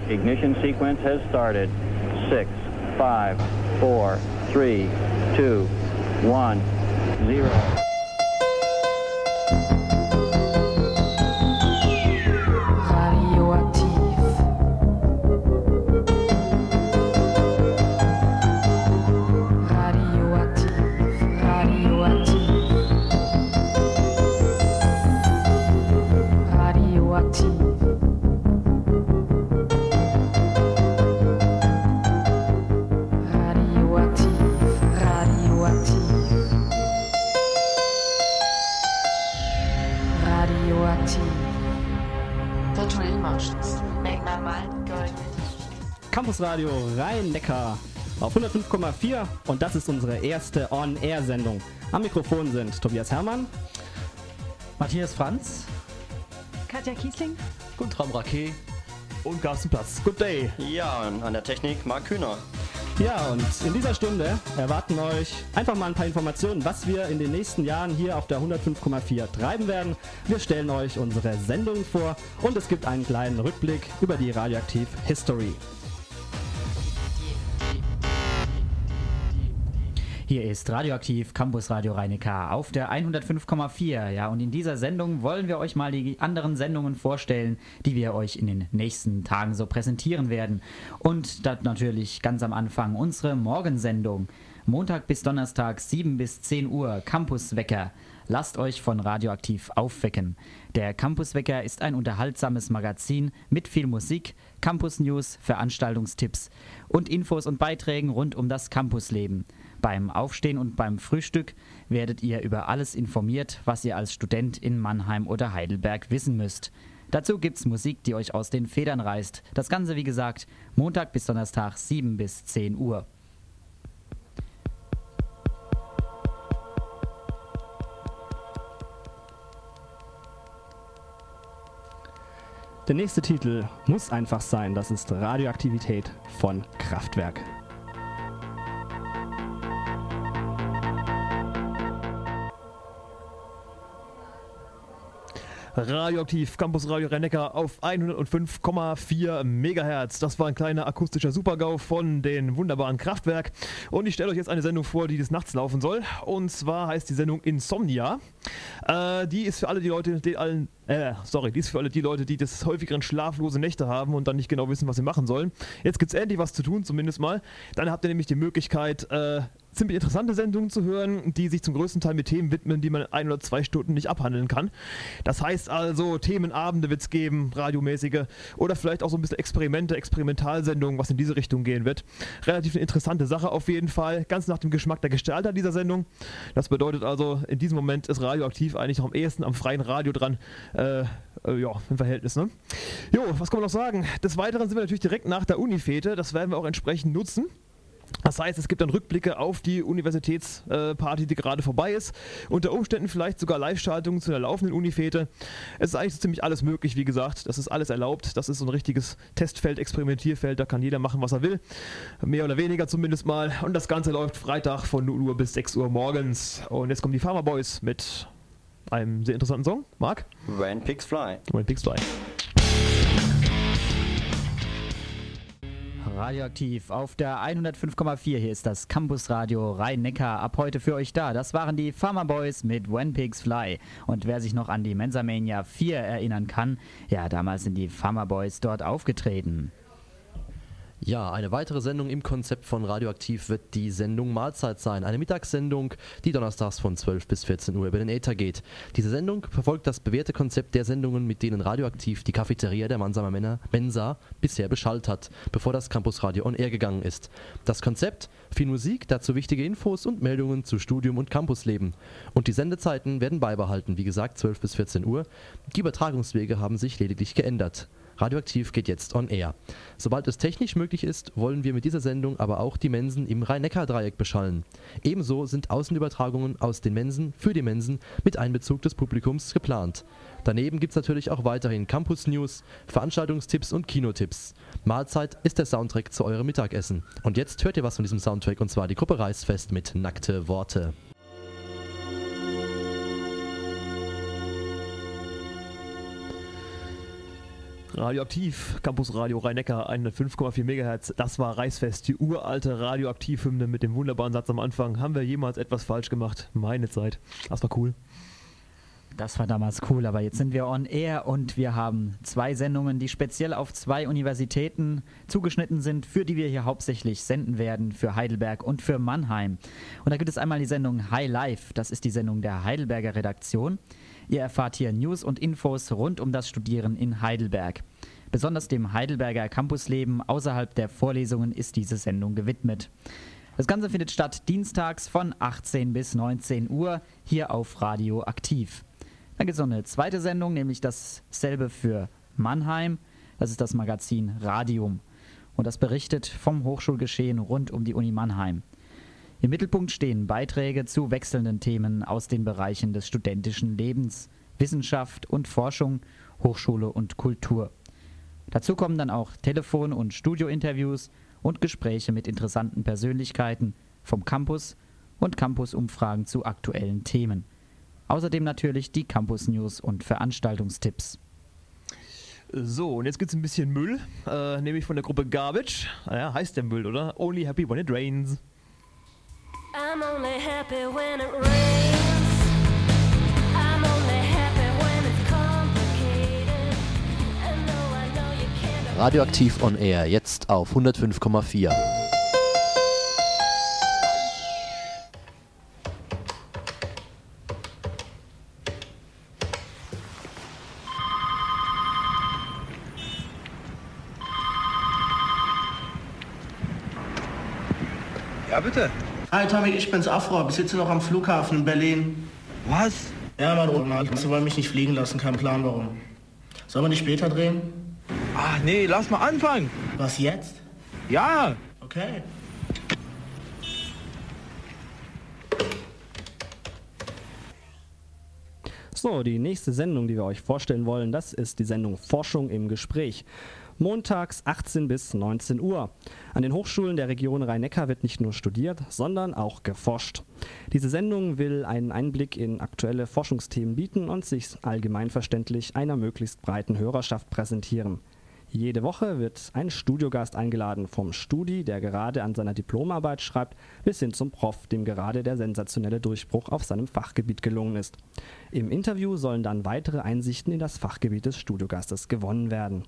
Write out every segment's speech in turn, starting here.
Ignition sequence has started. 6, 5, 4, 3, 2, 1, 0. Campusradio Rhein-Neckar auf 105,4 und das ist unsere erste On-Air-Sendung. Am Mikrofon sind Tobias Herrmann, Matthias Franz, Katja Kiesling, Guntram Raquet und Carsten Platz. Good day. Ja, und an der Technik Marc Kühner. Ja, und in dieser Stunde erwarten euch einfach mal ein paar Informationen, was wir in den nächsten Jahren hier auf der 105,4 treiben werden. Wir stellen euch unsere Sendung vor und es gibt einen kleinen Rückblick über die Radioaktiv History. Hier ist Radioaktiv Campus Radio Rhein-Neckar auf der 105,4. Ja, und in dieser Sendung wollen wir euch mal die anderen Sendungen vorstellen, die wir euch in den nächsten Tagen so präsentieren werden. Und das natürlich ganz am Anfang unsere Morgensendung. Montag bis Donnerstag 7 bis 10 Uhr Campuswecker. Lasst euch von Radioaktiv aufwecken. Der Campuswecker ist ein unterhaltsames Magazin mit viel Musik, Campus-News, Veranstaltungstipps und Infos und Beiträgen rund um das Campusleben. Beim Aufstehen und beim Frühstück werdet ihr über alles informiert, was ihr als Student in Mannheim oder Heidelberg wissen müsst. Dazu gibt's Musik, die euch aus den Federn reißt. Das Ganze, wie gesagt, Montag bis Donnerstag 7 bis 10 Uhr. Der nächste Titel muss einfach sein, das ist Radioaktivität von Kraftwerk. Radioaktiv, Campus Radio Rhein-Neckar auf 105,4 MHz. Das war ein kleiner akustischer Supergau von den wunderbaren Kraftwerk. Und ich stelle euch jetzt eine Sendung vor, die des Nachts laufen soll. Und zwar heißt die Sendung Insomnia. Die ist für alle die Leute, die des häufigeren schlaflose Nächte haben und dann nicht genau wissen, was sie machen sollen. Jetzt gibt es endlich was zu tun, zumindest mal. Dann habt ihr nämlich die Möglichkeit, ziemlich interessante Sendungen zu hören, die sich zum größten Teil mit Themen widmen, die man in 1 oder 2 Stunden nicht abhandeln kann. Das heißt also, Themenabende wird es geben, radiomäßige, oder vielleicht auch so ein bisschen Experimente, Experimentalsendungen, was in diese Richtung gehen wird. Relativ eine interessante Sache auf jeden Fall, ganz nach dem Geschmack der Gestalter dieser Sendung. Das bedeutet also, in diesem Moment ist Radioaktiv eigentlich noch am ehesten am freien Radio dran, im Verhältnis, ne? Jo, was kann man noch sagen? Des Weiteren sind wir natürlich direkt nach der Unifete, das werden wir auch entsprechend nutzen. Das heißt, es gibt dann Rückblicke auf die Universitätsparty, die gerade vorbei ist. Unter Umständen vielleicht sogar Live-Schaltungen zu der laufenden Unifete. Es ist eigentlich so ziemlich alles möglich, wie gesagt. Das ist alles erlaubt. Das ist so ein richtiges Testfeld, Experimentierfeld. Da kann jeder machen, was er will. Mehr oder weniger zumindest mal. Und das Ganze läuft Freitag von 0 Uhr bis 6 Uhr morgens. Und jetzt kommen die Pharma Boys mit einem sehr interessanten Song. Marc? When Pigs Fly. When Pigs Fly. Radioaktiv auf der 105,4. Hier ist das Campusradio Rhein-Neckar. Ab heute für euch da. Das waren die Pharma Boys mit When Pigs Fly. Und wer sich noch an die Mensamania 4 erinnern kann, ja, damals sind die Pharma Boys dort aufgetreten. Ja, eine weitere Sendung im Konzept von Radioaktiv wird die Sendung Mahlzeit sein. Eine Mittagssendung, die donnerstags von 12 bis 14 Uhr über den Äther geht. Diese Sendung verfolgt das bewährte Konzept der Sendungen, mit denen Radioaktiv die Cafeteria der Mannheimer Mensa bisher beschallt hat, bevor das Campusradio on Air gegangen ist. Das Konzept? Viel Musik, dazu wichtige Infos und Meldungen zu Studium und Campusleben. Und die Sendezeiten werden beibehalten, wie gesagt 12 bis 14 Uhr. Die Übertragungswege haben sich lediglich geändert. Radioaktiv geht jetzt on air. Sobald es technisch möglich ist, wollen wir mit dieser Sendung aber auch die Mensen im Rhein-Neckar-Dreieck beschallen. Ebenso sind Außenübertragungen aus den Mensen für die Mensen mit Einbezug des Publikums geplant. Daneben gibt es natürlich auch weiterhin Campus-News, Veranstaltungstipps und Kinotipps. Mahlzeit ist der Soundtrack zu eurem Mittagessen. Und jetzt hört ihr was von diesem Soundtrack, und zwar die Gruppe Reißfest mit Nackte Worte. Radioaktiv, Campusradio Rhein-Neckar, 105,4 MHz. Das war Reisfest, die uralte Radioaktiv-Hymne mit dem wunderbaren Satz am Anfang. Haben wir jemals etwas falsch gemacht? Meine Zeit. Das war cool. Das war damals cool, aber jetzt sind wir on air und wir haben 2 Sendungen, die speziell auf 2 Universitäten zugeschnitten sind, für die wir hier hauptsächlich senden werden, für Heidelberg und für Mannheim. Und da gibt es einmal die Sendung High Life, das ist die Sendung der Heidelberger Redaktion. Ihr erfahrt hier News und Infos rund um das Studieren in Heidelberg. Besonders dem Heidelberger Campusleben außerhalb der Vorlesungen ist diese Sendung gewidmet. Das Ganze findet statt dienstags von 18 bis 19 Uhr hier auf Radio Aktiv. Dann gibt es noch eine zweite Sendung, nämlich dasselbe für Mannheim. Das ist das Magazin Radium. Und das berichtet vom Hochschulgeschehen rund um die Uni Mannheim. Im Mittelpunkt stehen Beiträge zu wechselnden Themen aus den Bereichen des studentischen Lebens, Wissenschaft und Forschung, Hochschule und Kultur. Dazu kommen dann auch Telefon- und Studiointerviews und Gespräche mit interessanten Persönlichkeiten vom Campus und Campusumfragen zu aktuellen Themen. Außerdem natürlich die Campus-News und Veranstaltungstipps. So, und jetzt gibt es ein bisschen Müll, nämlich von der Gruppe Garbage. Naja, heißt der Müll, oder? Only happy when it rains. I'm only happy when it rains. I'm only happy when it's complicated. And though I know you can't. Radioaktiv on Air, jetzt auf 105,4. Ja, bitte. Hi Tommy, ich bin's Afro, ich sitze noch am Flughafen in Berlin. Was? Ja, mein Rotmann, sie wollen mich nicht fliegen lassen, kein Plan warum. Sollen wir nicht später drehen? Ach nee, lass mal anfangen. Was jetzt? Ja. Okay. So, die nächste Sendung, die wir euch vorstellen wollen, das ist die Sendung Forschung im Gespräch. Montags 18 bis 19 Uhr. An den Hochschulen der Region Rhein-Neckar wird nicht nur studiert, sondern auch geforscht. Diese Sendung will einen Einblick in aktuelle Forschungsthemen bieten und sich allgemeinverständlich einer möglichst breiten Hörerschaft präsentieren. Jede Woche wird ein Studiogast eingeladen, vom Studi, der gerade an seiner Diplomarbeit schreibt, bis hin zum Prof, dem gerade der sensationelle Durchbruch auf seinem Fachgebiet gelungen ist. Im Interview sollen dann weitere Einsichten in das Fachgebiet des Studiogastes gewonnen werden.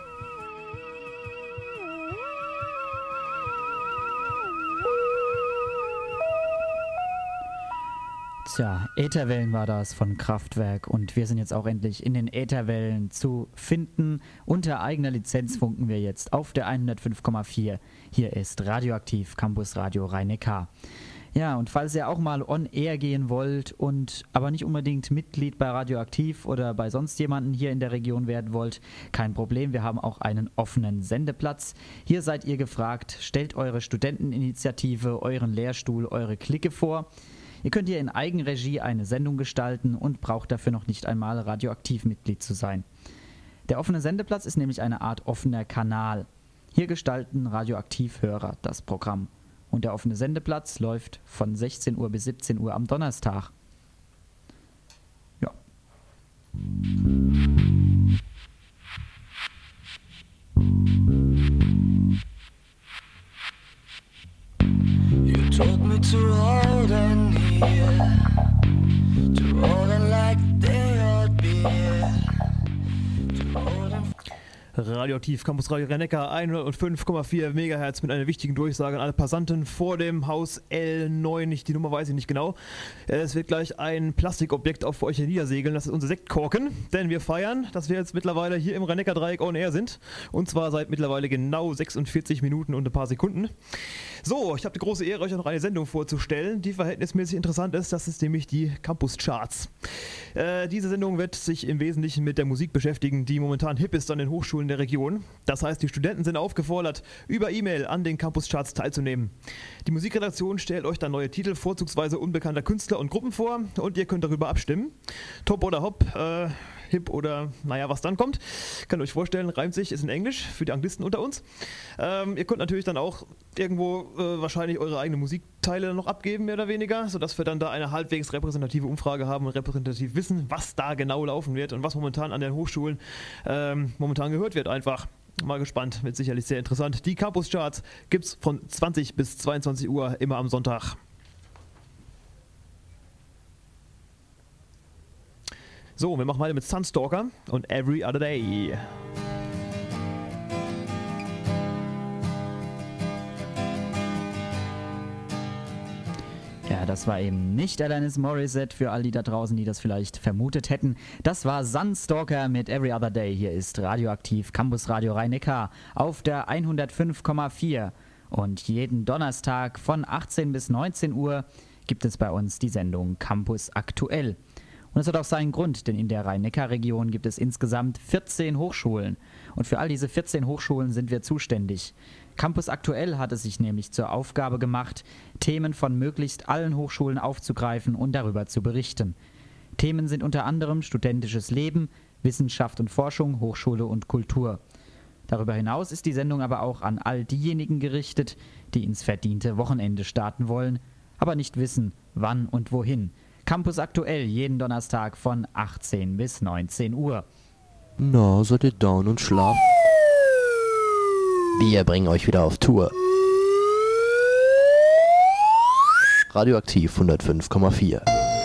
Tja, Ätherwellen war das von Kraftwerk und wir sind jetzt auch endlich in den Ätherwellen zu finden. Unter eigener Lizenz funken wir jetzt auf der 105,4. Hier ist Radioaktiv Campus Radio Rhein-Neckar. Ja, und falls ihr auch mal on air gehen wollt und aber nicht unbedingt Mitglied bei Radioaktiv oder bei sonst jemanden hier in der Region werden wollt, kein Problem, wir haben auch einen offenen Sendeplatz. Hier seid ihr gefragt, stellt eure Studenteninitiative, euren Lehrstuhl, eure Clique vor. Ihr könnt hier in Eigenregie eine Sendung gestalten und braucht dafür noch nicht einmal Radioaktiv-Mitglied zu sein. Der offene Sendeplatz ist nämlich eine Art offener Kanal. Hier gestalten Radioaktiv-Hörer das Programm. Und der offene Sendeplatz läuft von 16 Uhr bis 17 Uhr am Donnerstag. Ja. You told me to hold on here, to hold on like they ought be, to hold on. Radioaktiv, Campus Radio Rhein-Neckar, 105,4 MHz mit einer wichtigen Durchsage an alle Passanten vor dem Haus L9, die Nummer weiß ich nicht genau. Es wird gleich ein Plastikobjekt auf euch niedersegeln, das ist unser Sektkorken, denn wir feiern, dass wir jetzt mittlerweile hier im Rhein-Neckar-Dreieck on air sind und zwar seit mittlerweile genau 46 Minuten und ein paar Sekunden. So, ich habe die große Ehre, euch noch eine Sendung vorzustellen, die verhältnismäßig interessant ist, das ist nämlich die Campus Charts. Diese Sendung wird sich im Wesentlichen mit der Musik beschäftigen, die momentan hip ist an den Hochschulen der Region. Das heißt, die Studenten sind aufgefordert, über E-Mail an den Campus Charts teilzunehmen. Die Musikredaktion stellt euch dann neue Titel, vorzugsweise unbekannter Künstler und Gruppen vor und ihr könnt darüber abstimmen. Top oder Hop, hip oder naja, was dann kommt. Könnt ihr euch vorstellen, reimt sich, ist in Englisch für die Anglisten unter uns. Ihr könnt natürlich dann auch irgendwo wahrscheinlich eure eigenen Musikteile noch abgeben, mehr oder weniger, sodass wir dann da eine halbwegs repräsentative Umfrage haben und repräsentativ wissen, was da genau laufen wird und was momentan an den Hochschulen momentan gehört wird einfach. Mal gespannt, wird sicherlich sehr interessant. Die Campus-Charts gibt es von 20 bis 22 Uhr immer am Sonntag. So, wir machen weiter mit Sunstalker und Every Other Day. Ja, das war eben nicht Alanis Morissette für all die da draußen, die das vielleicht vermutet hätten. Das war Sunstalker mit Every Other Day. Hier ist Radioaktiv Campus Radio Rhein-Neckar auf der 105,4. Und jeden Donnerstag von 18 bis 19 Uhr gibt es bei uns die Sendung Campus Aktuell. Und es hat auch seinen Grund, denn in der Rhein-Neckar-Region gibt es insgesamt 14 Hochschulen. Und für all diese 14 Hochschulen sind wir zuständig. Campus Aktuell hat es sich nämlich zur Aufgabe gemacht, Themen von möglichst allen Hochschulen aufzugreifen und darüber zu berichten. Themen sind unter anderem studentisches Leben, Wissenschaft und Forschung, Hochschule und Kultur. Darüber hinaus ist die Sendung aber auch an all diejenigen gerichtet, die ins verdiente Wochenende starten wollen, aber nicht wissen, wann und wohin. Campus Aktuell jeden Donnerstag von 18 bis 19 Uhr. Na, seid ihr down und schlafen? Wir bringen euch wieder auf Tour. Radioaktiv 105,4.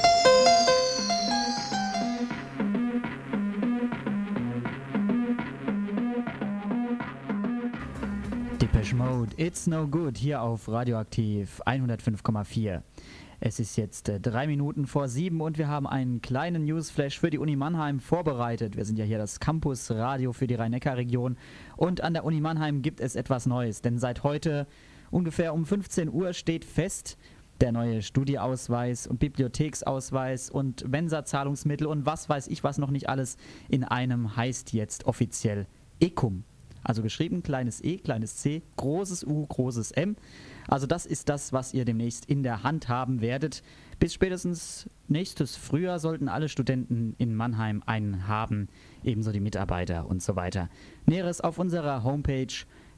Depeche Mode, It's No Good, hier auf Radioaktiv 105,4. Es ist jetzt 3 Minuten vor 7 und wir haben einen kleinen Newsflash für die Uni Mannheim vorbereitet. Wir sind ja hier das Campus-Radio für die Rhein-Neckar-Region und an der Uni Mannheim gibt es etwas Neues, denn seit heute ungefähr um 15 Uhr steht fest, der neue Studieausweis und Bibliotheksausweis und Mensa-Zahlungsmittel und was weiß ich was noch nicht alles in einem heißt jetzt offiziell ECUM. Also geschrieben kleines E, kleines C, großes U, großes M. Also das ist das, was ihr demnächst in der Hand haben werdet. Bis spätestens nächstes Frühjahr sollten alle Studenten in Mannheim einen haben, ebenso die Mitarbeiter und so weiter. Näheres auf unserer Homepage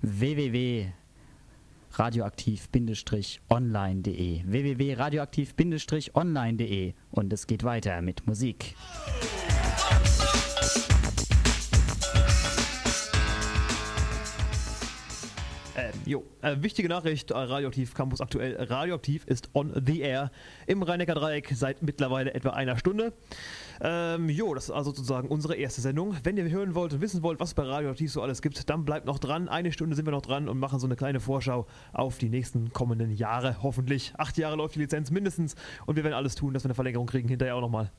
www.radioaktiv-online.de www.radioaktiv-online.de und es geht weiter mit Musik. Wichtige Nachricht, Radioaktiv Campus Aktuell. Radioaktiv ist on the air im Rhein-Neckar-Dreieck seit mittlerweile etwa einer Stunde. Das ist also sozusagen unsere erste Sendung. Wenn ihr hören wollt und wissen wollt, was es bei Radioaktiv so alles gibt, dann bleibt noch dran. Eine Stunde sind wir noch dran und machen so eine kleine Vorschau auf die nächsten kommenden Jahre. Hoffentlich 8 Jahre läuft die Lizenz mindestens und wir werden alles tun, dass wir eine Verlängerung kriegen, hinterher auch nochmal.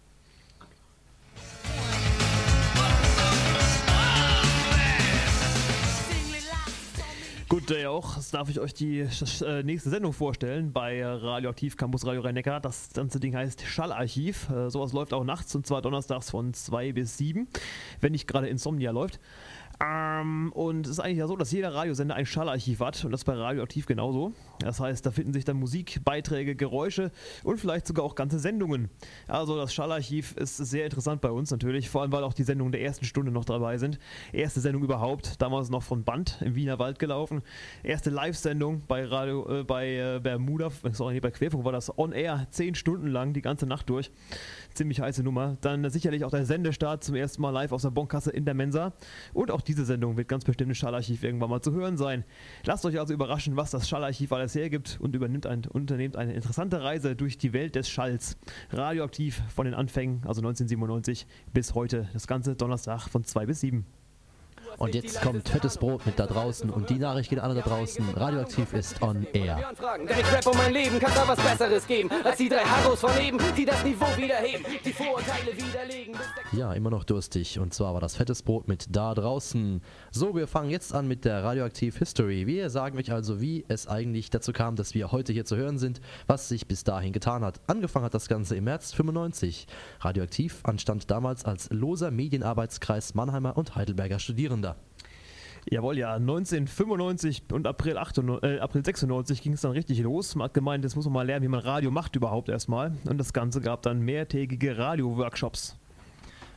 Good Day auch, jetzt darf ich euch die nächste Sendung vorstellen bei Radioaktiv Campus Radio Rhein-Neckar. Das ganze Ding heißt Schallarchiv. Sowas läuft auch nachts und zwar donnerstags von 2 bis 7, wenn nicht gerade Insomnia läuft. Und es ist eigentlich ja so, dass jeder Radiosender ein Schallarchiv hat und das bei Radioaktiv genauso. Das heißt, da finden sich dann Musik, Beiträge, Geräusche und vielleicht sogar auch ganze Sendungen. Also das Schallarchiv ist sehr interessant bei uns natürlich, vor allem weil auch die Sendungen der ersten Stunde noch dabei sind. Erste Sendung überhaupt, damals noch von Band im Wiener Wald gelaufen. Erste Live-Sendung bei Bermuda, bei Querfunk war das on air, 10 Stunden lang, die ganze Nacht durch. Ziemlich heiße Nummer. Dann sicherlich auch der Sendestart zum ersten Mal live aus der Bonkasse in der Mensa. Und auch diese Sendung wird ganz bestimmt im Schallarchiv irgendwann mal zu hören sein. Lasst euch also überraschen, was das Schallarchiv alles hergibt und unternehmt eine interessante Reise durch die Welt des Schalls. Radioaktiv von den Anfängen, also 1997 bis heute. Das Ganze Donnerstag von 2 bis 7. Und jetzt kommt fettes Brot mit da draußen und die Nachricht geht alle da draußen. Radioaktiv ist on air. Denn ich rap um mein Leben, kann's da was Besseres geben, als die 3 Harros von eben, die das Niveau wiederheben, die Vorurteile widerlegen. Ja, immer noch durstig und zwar war das fettes Brot mit da draußen. So, wir fangen jetzt an mit der Radioaktiv History. Wir sagen euch also, wie es eigentlich dazu kam, dass wir heute hier zu hören sind, was sich bis dahin getan hat. Angefangen hat das Ganze im März 95. Radioaktiv anstand damals als loser Medienarbeitskreis Mannheimer und Heidelberger Studierender. Jawohl, ja, 1995 und April 96 ging es dann richtig los. Man hat gemeint, jetzt muss man mal lernen, wie man Radio macht überhaupt erstmal. Und das Ganze gab dann mehrtägige Radio-Workshops.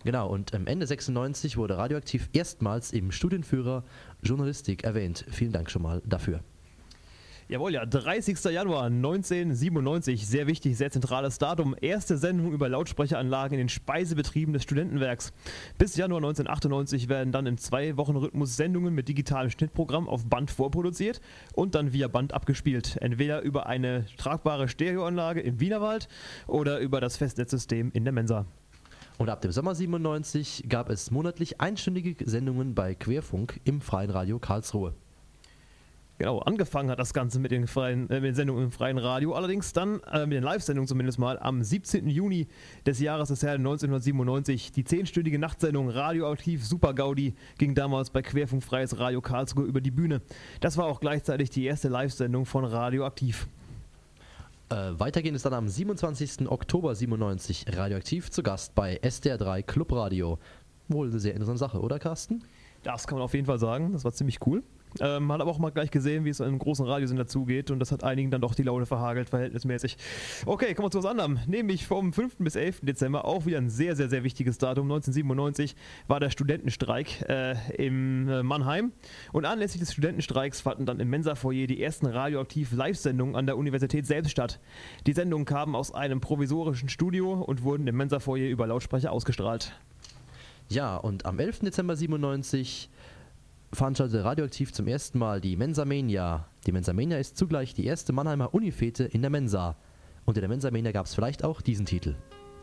Genau, und Ende 96 wurde Radioaktiv erstmals im Studienführer Journalistik erwähnt. Vielen Dank schon mal dafür. Jawohl, ja, 30. Januar 1997, sehr wichtig, sehr zentrales Datum. Erste Sendung über Lautsprecheranlagen in den Speisebetrieben des Studentenwerks. Bis Januar 1998 werden dann im 2-Wochen-Rhythmus Sendungen mit digitalem Schnittprogramm auf Band vorproduziert und dann via Band abgespielt. Entweder über eine tragbare Stereoanlage im Wienerwald oder über das Festnetzsystem in der Mensa. Und ab dem Sommer 97 gab es monatlich einstündige Sendungen bei Querfunk im Freien Radio Karlsruhe. Genau, angefangen hat das Ganze mit den Sendungen im Freien Radio, allerdings dann mit den Live-Sendungen zumindest mal am 17. Juni des Jahres des Herrn 1997. Die 10-stündige Nachtsendung Radioaktiv Super Gaudi ging damals bei Querfunk Freies Radio Karlsruhe über die Bühne. Das war auch gleichzeitig die erste Live-Sendung von Radioaktiv. Weitergehen ist dann am 27. Oktober 97 Radioaktiv zu Gast bei SDR3 Club Radio. Wohl eine sehr interessante Sache, oder Carsten? Das kann man auf jeden Fall sagen, das war ziemlich cool. Hat aber auch mal gleich gesehen, wie es einem großen Radiosender zugeht und das hat einigen dann doch die Laune verhagelt, verhältnismäßig. Okay, kommen wir zu was anderem, nämlich vom 5. bis 11. Dezember, auch wieder ein sehr, sehr, sehr wichtiges Datum. 1997 war der Studentenstreik in Mannheim und anlässlich des Studentenstreiks fanden dann im Mensa-Foyer die ersten Radioaktiv-Live-Sendungen an der Universität selbst statt. Die Sendungen kamen aus einem provisorischen Studio und wurden im Mensa-Foyer über Lautsprecher ausgestrahlt. Ja, und am 11. Dezember 97 veranstaltete Radioaktiv zum ersten Mal die Mensamania. Die Mensamania ist zugleich die erste Mannheimer Unifete in der Mensa. Und in der Mensamania gab es vielleicht auch diesen Titel.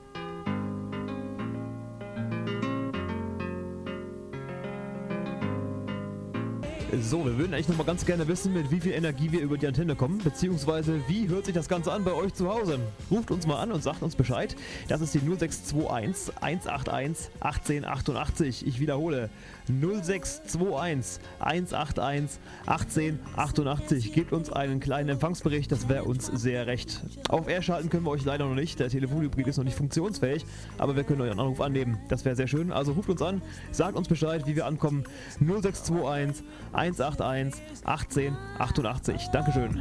So, wir würden eigentlich noch mal ganz gerne wissen, mit wie viel Energie wir über die Antenne kommen, beziehungsweise wie hört sich das Ganze an bei euch zu Hause? Ruft uns mal an und sagt uns Bescheid. Das ist die 0621 181 1888. Ich wiederhole, 0621 181 1888. Gebt uns einen kleinen Empfangsbericht, das wäre uns sehr recht. Auf Air schalten können wir euch leider noch nicht, der Telefonhybrid ist noch nicht funktionsfähig, aber wir können euren Anruf annehmen. Das wäre sehr schön, also ruft uns an, sagt uns Bescheid, wie wir ankommen. 0621 181 1888. Dankeschön.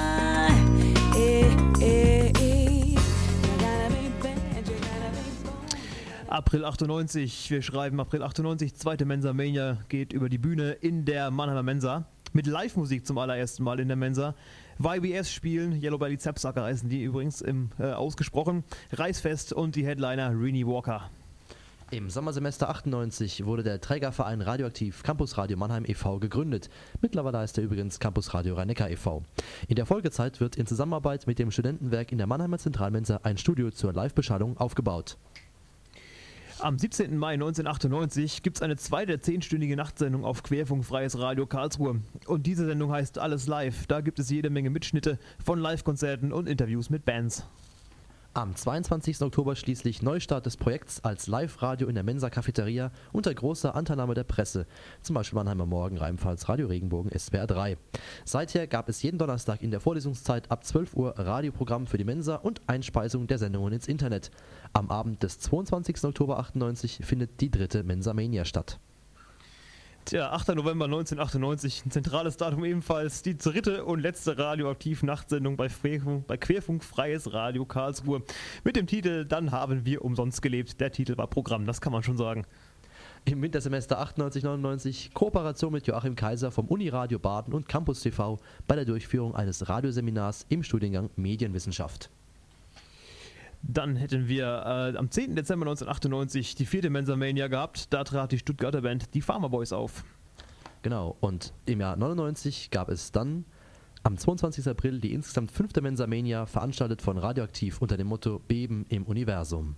April 98, wir schreiben April 98, zweite Mensamania geht über die Bühne in der Mannheimer Mensa. Mit Live-Musik zum allerersten Mal in der Mensa. YBS spielen, Yellow Belly Zapsucker heißen die übrigens ausgesprochen. Reisfest und die Headliner Renee Walker. Im Sommersemester 98 wurde der Trägerverein Radioaktiv Campus Radio Mannheim e.V. gegründet. Mittlerweile heißt er übrigens Campus Radio Rhein-Neckar e.V. In der Folgezeit wird in Zusammenarbeit mit dem Studentenwerk in der Mannheimer Zentralmensa ein Studio zur Live-Beschallung aufgebaut. Am 17. Mai 1998 gibt es eine zweite 10-stündige Nachtsendung auf Querfunk Freies Radio Karlsruhe. Und diese Sendung heißt Alles Live. Da gibt es jede Menge Mitschnitte von Live-Konzerten und Interviews mit Bands. Am 22. Oktober schließlich Neustart des Projekts als Live-Radio in der Mensa-Cafeteria unter großer Anteilnahme der Presse, zum Beispiel Mannheimer Morgen, Rheinpfalz, Radio Regenbogen, SWR 3. Seither gab es jeden Donnerstag in der Vorlesungszeit ab 12 Uhr Radioprogramm für die Mensa und Einspeisung der Sendungen ins Internet. Am Abend des 22. Oktober 98 findet die dritte Mensamania statt. Tja, 8. November 1998, ein zentrales Datum ebenfalls, die dritte und letzte Radioaktiv-Nachtsendung bei Querfunk Freies Radio Karlsruhe mit dem Titel Dann haben wir umsonst gelebt. Der Titel war Programm, das kann man schon sagen. Im Wintersemester 98-99 Kooperation mit Joachim Kaiser vom Uniradio Baden und Campus TV bei der Durchführung eines Radioseminars im Studiengang Medienwissenschaft. Dann hätten wir am 10. Dezember 1998 die vierte Mensamania gehabt. Da trat die Stuttgarter Band Die Farmer Boys auf. Genau, und im Jahr 99 gab es dann am 22. April die insgesamt fünfte Mensamania, veranstaltet von Radioaktiv unter dem Motto Beben im Universum.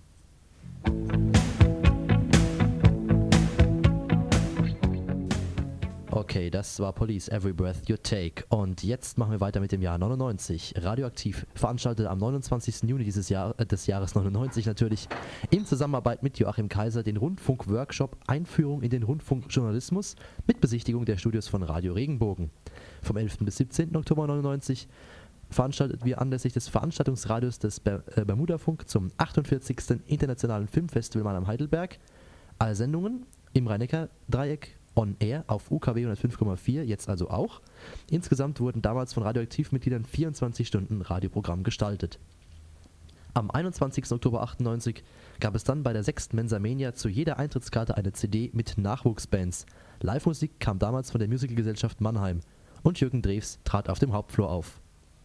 Okay, das war Police Every Breath You Take. Und jetzt machen wir weiter mit dem Jahr 99. Radioaktiv veranstaltete am 29. Juni des Jahres 99 natürlich in Zusammenarbeit mit Joachim Kaiser den Rundfunk-Workshop Einführung in den Rundfunkjournalismus mit Besichtigung der Studios von Radio Regenbogen. Vom 11. bis 17. Oktober 99 veranstaltet wir anlässlich des Veranstaltungsradios des Bermudafunk zum 48. Internationalen Filmfestival Mannheim-Heidelberg alle Sendungen im Rhein-Neckar-Dreieck on Air auf UKW 105,4, jetzt also auch. Insgesamt wurden damals von Radioaktiv-Mitgliedern 24 Stunden Radioprogramm gestaltet. Am 21. Oktober 98 gab es dann bei der 6. Mensamania zu jeder Eintrittskarte eine CD mit Nachwuchsbands. Live-Musik kam damals von der Musicalgesellschaft Mannheim und Jürgen Drews trat auf dem Hauptflur auf.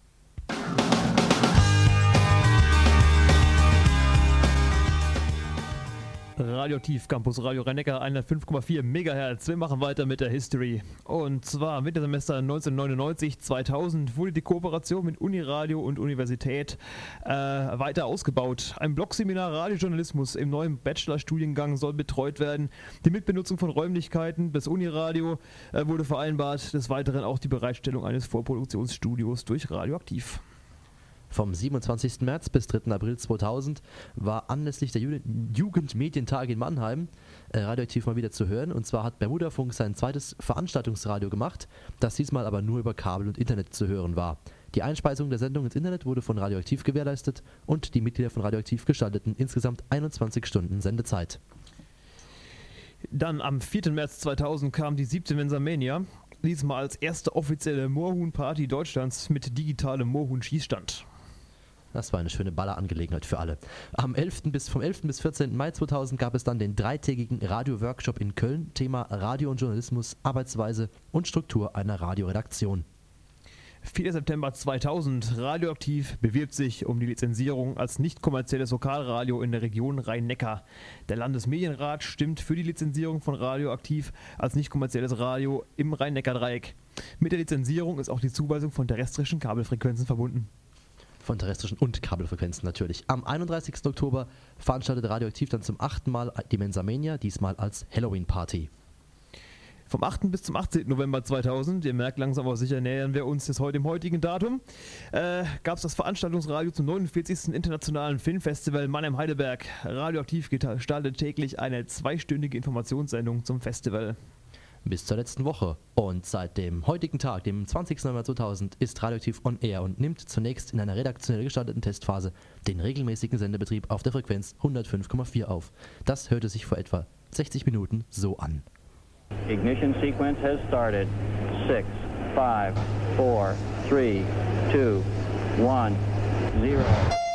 Radioaktiv, Campus Radio Rhein-Neckar, 105,4 MHz. Wir machen weiter mit der History. Und zwar Wintersemester 1999-2000 wurde die Kooperation mit Uniradio und Universität weiter ausgebaut. Ein Blogseminar Radiojournalismus im neuen Bachelorstudiengang soll betreut werden. Die Mitbenutzung von Räumlichkeiten des Uniradio wurde vereinbart. Des Weiteren auch die Bereitstellung eines Vorproduktionsstudios durch Radioaktiv. Vom 27. März bis 3. April 2000 war anlässlich der Jugendmedientage in Mannheim Radioaktiv mal wieder zu hören. Und zwar hat Bermudafunk sein zweites Veranstaltungsradio gemacht, das diesmal aber nur über Kabel und Internet zu hören war. Die Einspeisung der Sendung ins Internet wurde von Radioaktiv gewährleistet und die Mitglieder von Radioaktiv gestalteten insgesamt 21 Stunden Sendezeit. Dann am 4. März 2000 kam die 7. Mensamania, diesmal als erste offizielle Moorhuhn-Party Deutschlands mit digitalem Moorhuhn-Schießstand. Das war eine schöne Ballerangelegenheit für alle. Vom 11. bis 14. Mai 2000 gab es dann den dreitägigen Radio-Workshop in Köln, Thema Radio und Journalismus, Arbeitsweise und Struktur einer Radioredaktion. 4. September 2000, Radioaktiv bewirbt sich um die Lizenzierung als nicht kommerzielles Lokalradio in der Region Rhein-Neckar. Der Landesmedienrat stimmt für die Lizenzierung von Radioaktiv als nicht kommerzielles Radio im Rhein-Neckar-Dreieck. Mit der Lizenzierung ist auch die Zuweisung von terrestrischen Kabelfrequenzen verbunden. Von terrestrischen und Kabelfrequenzen natürlich. Am 31. Oktober veranstaltet Radioaktiv dann zum 8. Mal die Mensamania, diesmal als Halloween-Party. Vom 8. bis zum 18. November 2000, ihr merkt langsam aber sicher, nähern wir uns dem heutigen Datum, gab es das Veranstaltungsradio zum 49. Internationalen Filmfestival Mannheim-Heidelberg. Radioaktiv gestaltet täglich eine 2-stündige Informationssendung zum Festival. Bis zur letzten Woche. Und seit dem heutigen Tag, dem 20. November 2000, ist Radioaktiv on Air und nimmt zunächst in einer redaktionell gestalteten Testphase den regelmäßigen Sendebetrieb auf der Frequenz 105,4 auf. Das hörte sich vor etwa 60 Minuten so an. Ignition sequence has started. 6, 5, 4, 3, 2, 1, 0.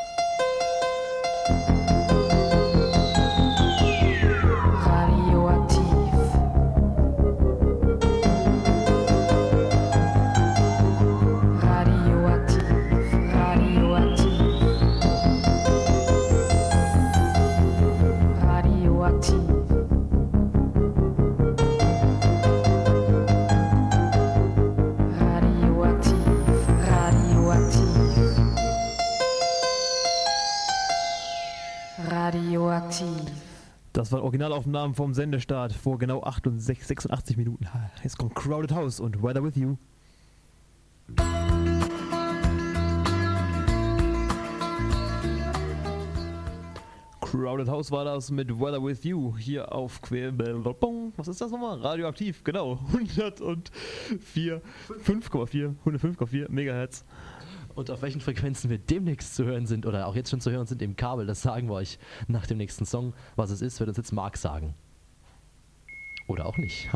Das waren Originalaufnahmen vom Sendestart vor genau 86 Minuten. Jetzt kommt Crowded House und Weather With You. Crowded House war das mit Weather With You hier auf was ist das nochmal? Radioaktiv, genau. 105,4 MHz. Und auf welchen Frequenzen wir demnächst zu hören sind oder auch jetzt schon zu hören sind im Kabel, das sagen wir euch nach dem nächsten Song. Was es ist, wird uns jetzt Marc sagen. Oder auch nicht.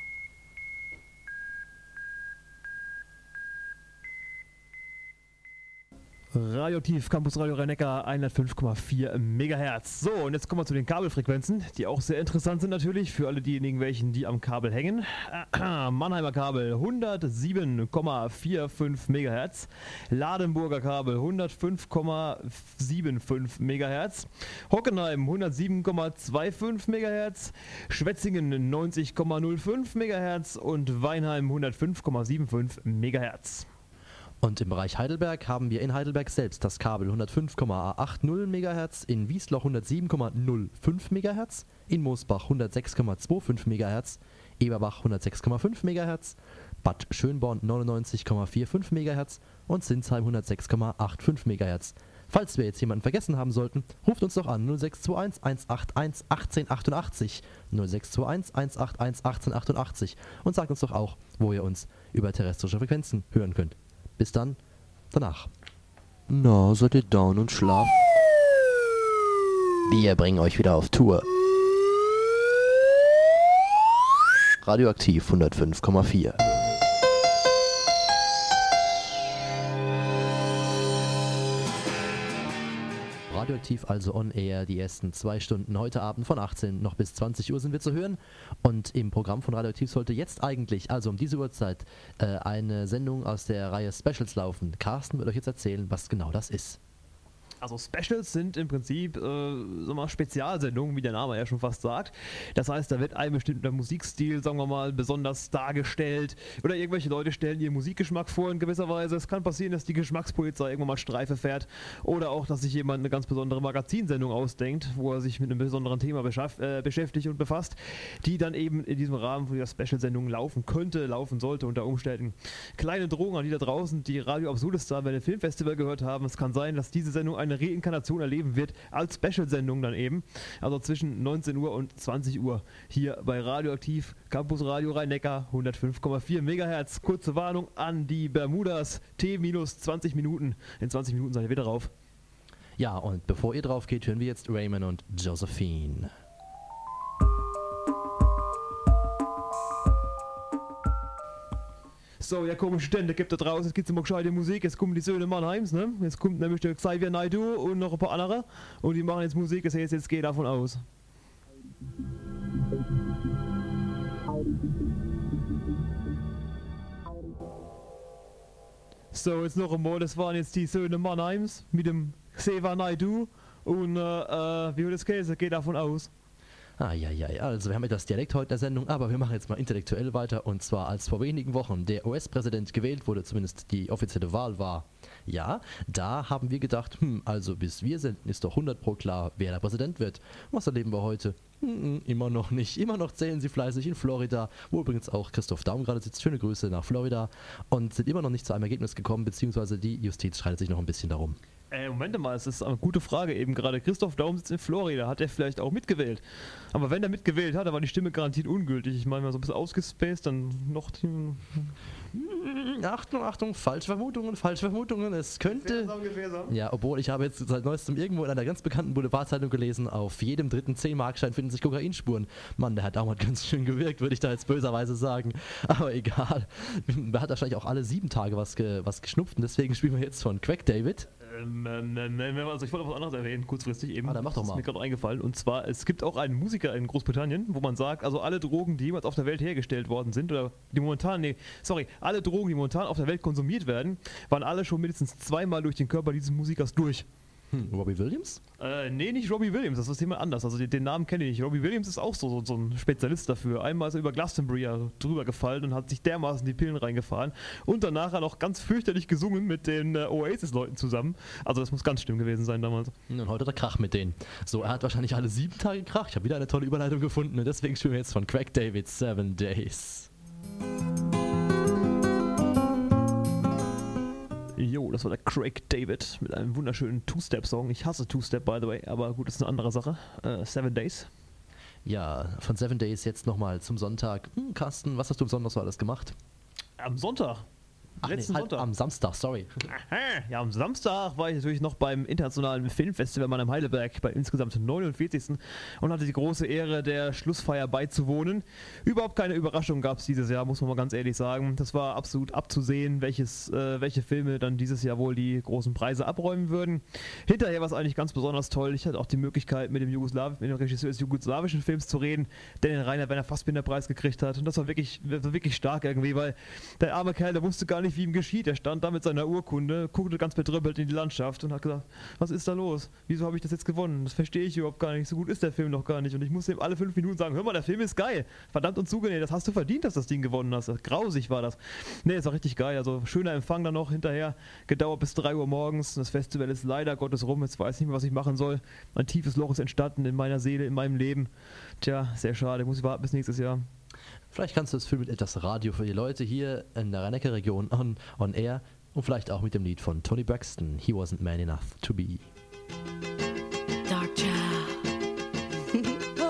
Radioaktiv, Campus Radio Rhein-Neckar, 105,4 MHz. So, und jetzt kommen wir zu den Kabelfrequenzen, die auch sehr interessant sind natürlich für alle diejenigen, die am Kabel hängen. Mannheimer Kabel 107,45 MHz, Ladenburger Kabel 105,75 MHz, Hockenheim 107,25 MHz, Schwetzingen 90,05 MHz und Weinheim 105,75 MHz. Und im Bereich Heidelberg haben wir in Heidelberg selbst das Kabel 105,80 MHz, in Wiesloch 107,05 MHz, in Moosbach 106,25 MHz, Eberbach 106,5 MHz, Bad Schönborn 99,45 MHz und Sinsheim 106,85 MHz. Falls wir jetzt jemanden vergessen haben sollten, ruft uns doch an 0621 181 1888 0621 181 1888 und sagt uns doch auch, wo ihr uns über terrestrische Frequenzen hören könnt. Bis dann, danach. Na, seid ihr down und schlafen? Wir bringen euch wieder auf Tour. Radioaktiv 105,4. Radioaktiv, also on air. Die ersten 2 Stunden heute Abend von 18 noch bis 20 Uhr sind wir zu hören. Und im Programm von Radioaktiv sollte jetzt eigentlich, also um diese Uhrzeit, eine Sendung aus der Reihe Specials laufen. Carsten wird euch jetzt erzählen, was genau das ist. Also Specials sind im Prinzip Spezialsendungen, wie der Name ja schon fast sagt. Das heißt, da wird ein bestimmter Musikstil, sagen wir mal, besonders dargestellt oder irgendwelche Leute stellen ihren Musikgeschmack vor in gewisser Weise. Es kann passieren, dass die Geschmackspolizei irgendwann mal Streife fährt oder auch, dass sich jemand eine ganz besondere Magazinsendung ausdenkt, wo er sich mit einem besonderen Thema beschäftigt und befasst, die dann eben in diesem Rahmen von dieser Special-Sendung laufen sollte unter Umständen. Kleine Drohung an die da draußen, die Radio Absurdistan bei dem Filmfestival gehört haben. Es kann sein, dass diese Sendung eine Reinkarnation erleben wird, als Special-Sendung dann eben, also zwischen 19 Uhr und 20 Uhr hier bei Radioaktiv, Campus Radio Rhein-Neckar, 105,4 MHz. Kurze Warnung an die Bermudas, T-20 Minuten. In 20 Minuten seid ihr wieder drauf. Ja, und bevor ihr drauf geht, hören wir jetzt Raymond und Josephine. So, ja, komische Stände gibt da draußen, jetzt gibt's immer gescheite Musik, jetzt kommen die Söhne Mannheims, ne? Jetzt kommt nämlich der Xavier Naidoo und noch ein paar andere und die machen jetzt Musik, das heißt, jetzt geht davon aus. So, jetzt noch einmal, das waren jetzt die Söhne Mannheims mit dem Xavier Naidoo und wie das Käse, geht davon aus. Also wir haben etwas Dialekt heute in der Sendung, aber wir machen jetzt mal intellektuell weiter und zwar als vor wenigen Wochen der US-Präsident gewählt wurde, zumindest die offizielle Wahl war. Ja, da haben wir gedacht, also bis wir senden ist doch 100 pro klar, wer der Präsident wird. Was erleben wir heute? Immer noch nicht. Immer noch zählen sie fleißig in Florida, wo übrigens auch Christoph Daum gerade sitzt. Schöne Grüße nach Florida und sind immer noch nicht zu einem Ergebnis gekommen, beziehungsweise die Justiz streitet sich noch ein bisschen darum. Moment mal, es ist eine gute Frage eben gerade. Christoph Daum sitzt in Florida, hat er vielleicht auch mitgewählt? Aber wenn er mitgewählt hat, dann war die Stimme garantiert ungültig. Ich meine, mal so ein bisschen ausgespaced, dann noch... Achtung, falsche Vermutungen, es könnte... Ja, obwohl ich habe jetzt seit neuestem irgendwo in einer ganz bekannten Boulevardzeitung gelesen, auf jedem dritten 10-Markschein finden sich Kokainspuren. Mann, der Herr Daum hat ganz schön gewirkt, würde ich da jetzt böserweise sagen. Aber egal, er hat wahrscheinlich auch alle 7 Tage was geschnupft und deswegen spielen wir jetzt von Craig David. Also ich wollte was anderes erwähnen, kurzfristig eben. Dann mach doch mal. Das ist mir gerade eingefallen. Und zwar, es gibt auch einen Musiker in Großbritannien, wo man sagt, also alle Drogen, die jemals auf der Welt hergestellt worden sind, oder alle Drogen, die momentan auf der Welt konsumiert werden, waren alle schon mindestens 2-mal durch den Körper dieses Musikers durch. Robbie Williams? Nee, nicht Robbie Williams, das ist jemand anders. Also den Namen kenne ich nicht. Robbie Williams ist auch so ein Spezialist dafür. Einmal ist er über Glastonbury drüber gefallen und hat sich dermaßen die Pillen reingefahren. Und danach hat er auch ganz fürchterlich gesungen mit den Oasis-Leuten zusammen. Also das muss ganz schlimm gewesen sein damals. Und heute hat er Krach mit denen. So, er hat wahrscheinlich alle 7 Tage Krach. Ich habe wieder eine tolle Überleitung gefunden und deswegen spielen wir jetzt von Craig David 7 Days. Jo, das war der Craig David mit einem wunderschönen Two-Step-Song. Ich hasse Two-Step, by the way, aber gut, das ist eine andere Sache. 7 Days. Ja, von 7 Days jetzt nochmal zum Sonntag. Carsten, was hast du am Sonntag so alles gemacht? Am Sonntag? Sonntag. Am Samstag, sorry. Ja, am Samstag war ich natürlich noch beim internationalen Filmfestival in Heidelberg, bei insgesamt 49. und hatte die große Ehre, der Schlussfeier beizuwohnen. Überhaupt keine Überraschung gab es dieses Jahr, muss man mal ganz ehrlich sagen. Das war absolut abzusehen, welche Filme dann dieses Jahr wohl die großen Preise abräumen würden. Hinterher war es eigentlich ganz besonders toll. Ich hatte auch die Möglichkeit, mit dem Regisseur des jugoslawischen Films zu reden, der den Rainer Werner Fassbinder-Preis gekriegt hat. Und das war wirklich stark irgendwie, weil der arme Kerl, der wusste gar nicht, wie ihm geschieht. Er stand da mit seiner Urkunde, guckte ganz betröppelt in die Landschaft und hat gesagt, was ist da los? Wieso habe ich das jetzt gewonnen? Das verstehe ich überhaupt gar nicht. So gut ist der Film noch gar nicht. Und ich musste ihm alle 5 Minuten sagen, hör mal, der Film ist geil. Verdammt und zugenäht, das hast du verdient, dass du das Ding gewonnen hast. Grausig war das. Nee, es war richtig geil. Also schöner Empfang dann noch hinterher. Gedauert bis 3 Uhr morgens. Das Festival ist leider Gottes rum. Jetzt weiß ich nicht mehr, was ich machen soll. Ein tiefes Loch ist entstanden in meiner Seele, in meinem Leben. Tja, sehr schade. Muss ich warten bis nächstes Jahr. Vielleicht kannst du das Film mit etwas Radio für die Leute hier in der Rhein-Neckar-Region on air und vielleicht auch mit dem Lied von Tony Braxton, He Wasn't Man Enough to Be. Dark Child.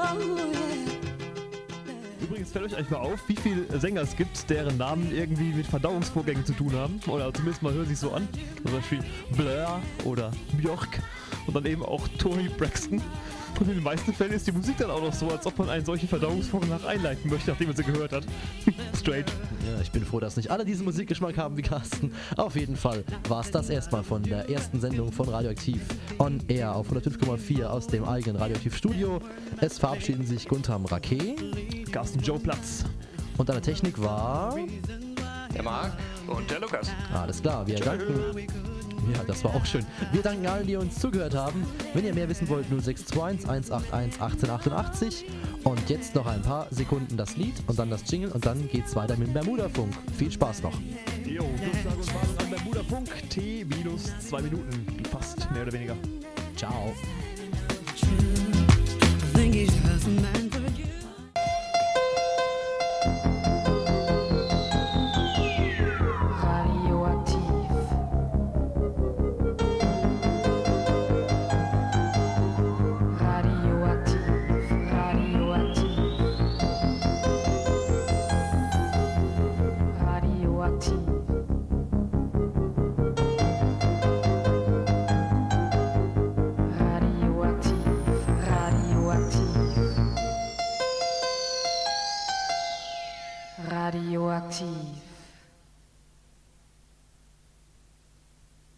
Übrigens fällt euch eigentlich mal auf, wie viele Sänger es gibt, deren Namen irgendwie mit Verdauungsvorgängen zu tun haben. Oder zumindest mal hören sich so an. Zum Beispiel Blur oder Björk und dann eben auch Tony Braxton. Und in den meisten Fällen ist die Musik dann auch noch so, als ob man einen solchen Verdauungsvorgang nach einleiten möchte, nachdem man sie gehört hat. Strange. Ja, ich bin froh, dass nicht alle diesen Musikgeschmack haben wie Carsten. Auf jeden Fall war es das erstmal von der ersten Sendung von Radioaktiv on Air auf 105,4 aus dem eigenen Radioaktiv-Studio. Es verabschieden sich Gunther Mrake, Carsten Joe Platz. Und an der Technik war... der Marc und der Lukas. Alles klar, wir danken... Ja, das war auch schön. Wir danken allen, die uns zugehört haben. Wenn ihr mehr wissen wollt, 0621 181 1888. Und jetzt noch ein paar Sekunden das Lied und dann das Jingle und dann geht's weiter mit dem Bermuda-Funk. Viel Spaß noch. Jo, Durchsage und Warnung an Bermuda-Funk. T-2 Minuten. Fast, mehr oder weniger. Ciao. I think he's just meant for you.